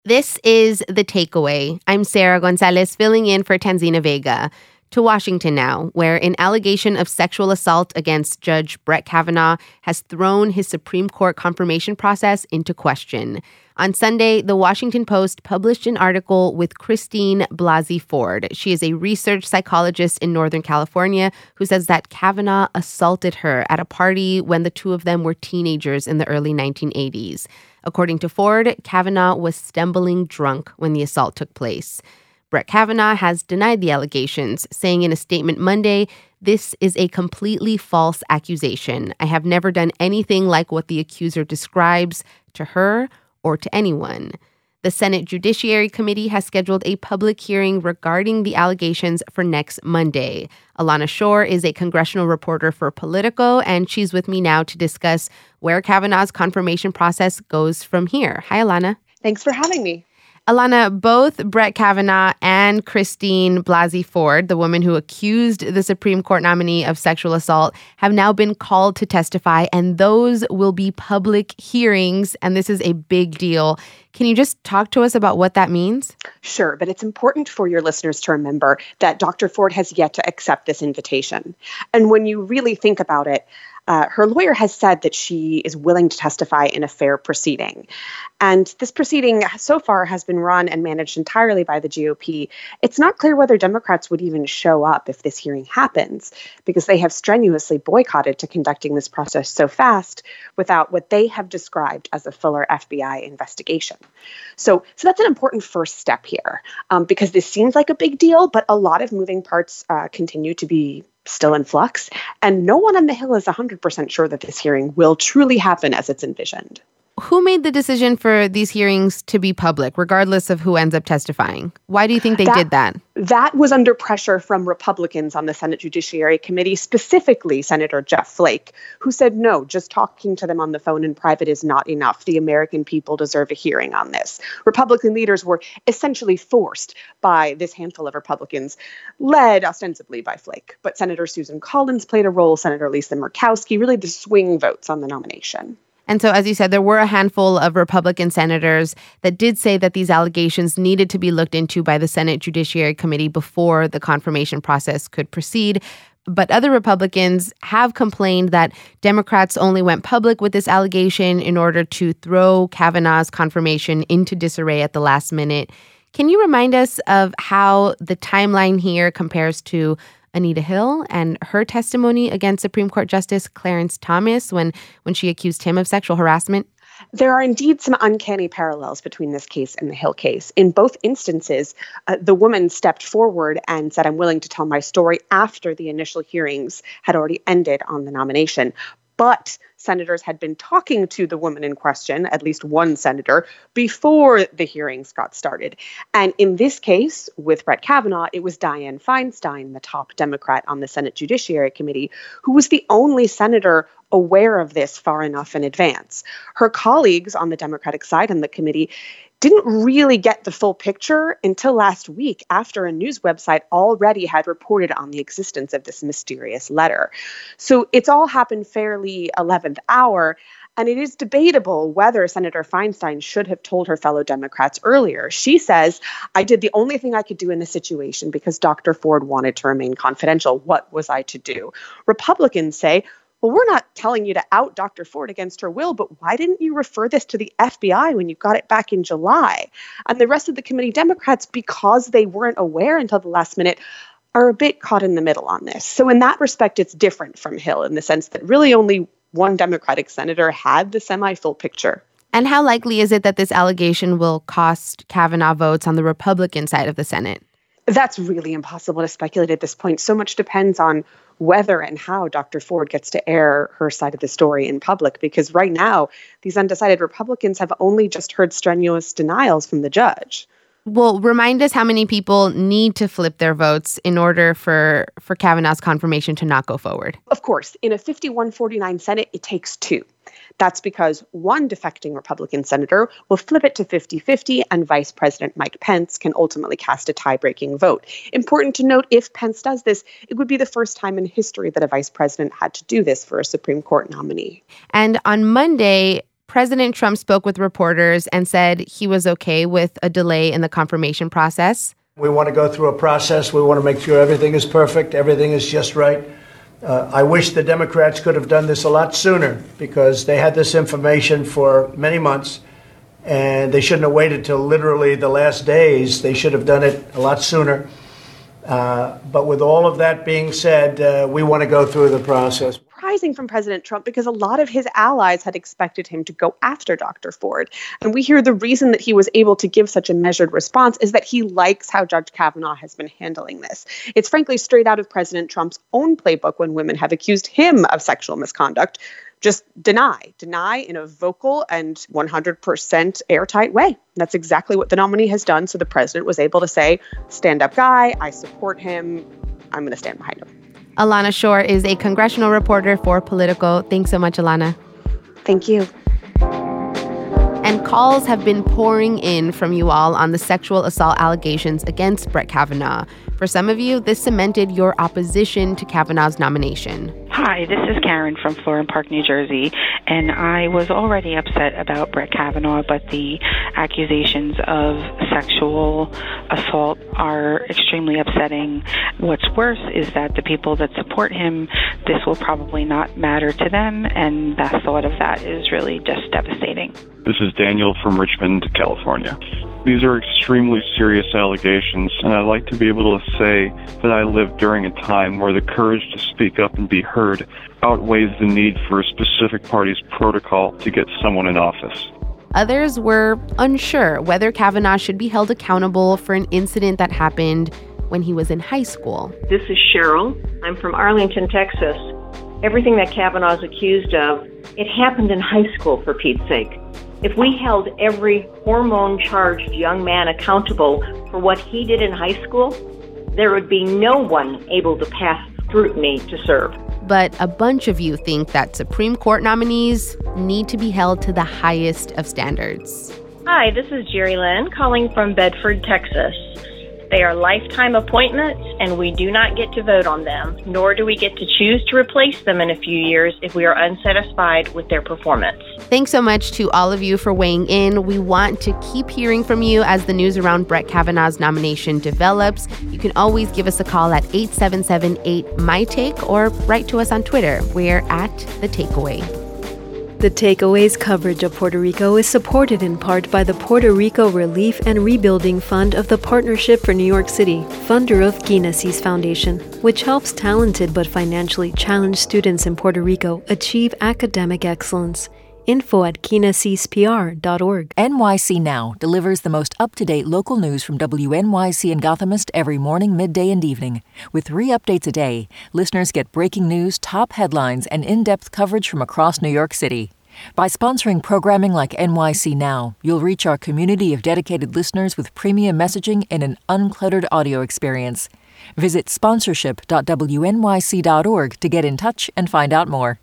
This is The Takeaway. I'm Sarah Gonzalez, filling in for Tanzina Vega. To Washington now, where an allegation of sexual assault against Judge Brett Kavanaugh has thrown his Supreme Court confirmation process into question. On Sunday, The Washington Post published an article with Christine Blasey Ford. She is a research psychologist in Northern California who says that Kavanaugh assaulted her at a party when the two of them were teenagers in the early 1980s. According to Ford, Kavanaugh was stumbling drunk when the assault took place. Brett Kavanaugh has denied the allegations, saying in a statement Monday, "This is a completely false accusation. I have never done anything like what the accuser describes to her or to anyone." The Senate Judiciary Committee has scheduled a public hearing regarding the allegations for next Monday. Alana Shore is a congressional reporter for Politico, and she's with me now to discuss where Kavanaugh's confirmation process goes from here. Hi, Alana. Thanks for having me. Alana, both Brett Kavanaugh and Christine Blasey Ford, the woman who accused the Supreme Court nominee of sexual assault, have now been called to testify, and those will be public hearings, and this is a big deal. Can you just talk to us about what that means? Sure, but it's important for your listeners to remember that Dr. Ford has yet to accept this invitation. And when you really think about it, her lawyer has said that she is willing to testify in a fair proceeding. And this proceeding so far has been run and managed entirely by the GOP. It's not clear whether Democrats would even show up if this hearing happens, because they have strenuously boycotted to conducting this process so fast without what they have described as a fuller FBI investigation. So that's an important first step here, because this seems like a big deal, but a lot of moving parts continue to be still in flux, and no one on the Hill is 100% sure that this hearing will truly happen as it's envisioned. Who made the decision for these hearings to be public, regardless of who ends up testifying? Why do you think they did that? That was under pressure from Republicans on the Senate Judiciary Committee, specifically Senator Jeff Flake, who said, no, just talking to them on the phone in private is not enough. The American people deserve a hearing on this. Republican leaders were essentially forced by this handful of Republicans, led ostensibly by Flake. But Senator Susan Collins played a role, Senator Lisa Murkowski, really the swing votes on the nomination. And so, as you said, there were a handful of Republican senators that did say that these allegations needed to be looked into by the Senate Judiciary Committee before the confirmation process could proceed. But other Republicans have complained that Democrats only went public with this allegation in order to throw Kavanaugh's confirmation into disarray at the last minute. Can you remind us of how the timeline here compares to Anita Hill and her testimony against Supreme Court Justice Clarence Thomas when she accused him of sexual harassment? There are indeed some uncanny parallels between this case and the Hill case. In both instances, the woman stepped forward and said, I'm willing to tell my story after the initial hearings had already ended on the nomination. But senators had been talking to the woman in question, at least one senator, before the hearings got started. And in this case, with Brett Kavanaugh, it was Dianne Feinstein, the top Democrat on the Senate Judiciary Committee, who was the only senator aware of this far enough in advance. Her colleagues on the Democratic side on the committee didn't really get the full picture until last week, after a news website already had reported on the existence of this mysterious letter. So it's all happened fairly 11th hour, and it is debatable whether Senator Feinstein should have told her fellow Democrats earlier. She says, I did the only thing I could do in this situation because Dr. Ford wanted to remain confidential. What was I to do? Republicans say, well, we're not telling you to out Dr. Ford against her will, but why didn't you refer this to the FBI when you got it back in July? And the rest of the committee Democrats, because they weren't aware until the last minute, are a bit caught in the middle on this. So in that respect, it's different from Hill in the sense that really only one Democratic senator had the semi-full picture. And how likely is it that this allegation will cost Kavanaugh votes on the Republican side of the Senate? That's really impossible to speculate at this point. So much depends on whether and how Dr. Ford gets to air her side of the story in public, because right now, these undecided Republicans have only just heard strenuous denials from the judge. Well, remind us how many people need to flip their votes in order for Kavanaugh's confirmation to not go forward. Of course, in a 51-49 Senate, it takes two. That's because one defecting Republican senator will flip it to 50-50, and Vice President Mike Pence can ultimately cast a tie-breaking vote. Important to note, if Pence does this, it would be the first time in history that a vice president had to do this for a Supreme Court nominee. And on Monday, President Trump spoke with reporters and said he was okay with a delay in the confirmation process. We want to go through a process. We want to make sure everything is perfect, everything is just right. I wish the Democrats could have done this a lot sooner because they had this information for many months, and they shouldn't have waited till literally the last days. They should have done it a lot sooner. But with all of that being said, we want to go through the process. Surprising from President Trump because a lot of his allies had expected him to go after Dr. Ford. And we hear the reason that he was able to give such a measured response is that he likes how Judge Kavanaugh has been handling this. It's frankly straight out of President Trump's own playbook when women have accused him of sexual misconduct. Just deny in a vocal and 100% airtight way. That's exactly what the nominee has done. So the president was able to say, stand up guy, I support him, I'm going to stand behind him. Alana Shore is a congressional reporter for Politico. Thanks so much, Alana. Thank you. And calls have been pouring in from you all on the sexual assault allegations against Brett Kavanaugh. For some of you, this cemented your opposition to Kavanaugh's nomination. Hi, this is Karen from Florham Park, New Jersey, and I was already upset about Brett Kavanaugh, but the accusations of sexual assault are extremely upsetting. What's worse is that the people that support him, this will probably not matter to them, and the thought of that is really just devastating. This is Daniel from Richmond, California. These are extremely serious allegations, and I'd like to be able to say that I lived during a time where the courage to speak up and be heard outweighs the need for a specific party's protocol to get someone in office. Others were unsure whether Kavanaugh should be held accountable for an incident that happened when he was in high school. This is Cheryl. I'm from Arlington, Texas. Everything that Kavanaugh is accused of, it happened in high school, for Pete's sake. If we held every hormone-charged young man accountable for what he did in high school, there would be no one able to pass scrutiny to serve. But a bunch of you think that Supreme Court nominees need to be held to the highest of standards. Hi, this is Jerry Lynn calling from Bedford, Texas. They are lifetime appointments, and we do not get to vote on them, nor do we get to choose to replace them in a few years if we are unsatisfied with their performance. Thanks so much to all of you for weighing in. We want to keep hearing from you as the news around Brett Kavanaugh's nomination develops. You can always give us a call at 877-8-MY-TAKE or write to us on Twitter. We're at The Takeaway. The Takeaway's coverage of Puerto Rico is supported in part by the Puerto Rico Relief and Rebuilding Fund of the Partnership for New York City, funder of Guinness Foundation, which helps talented but financially challenged students in Puerto Rico achieve academic excellence. Info at guinnessespr.org. NYC Now delivers the most up-to-date local news from WNYC and Gothamist every morning, midday, and evening. With 3 updates a day, listeners get breaking news, top headlines, and in-depth coverage from across New York City. By sponsoring programming like NYC Now, you'll reach our community of dedicated listeners with premium messaging and an uncluttered audio experience. Visit sponsorship.wnyc.org to get in touch and find out more.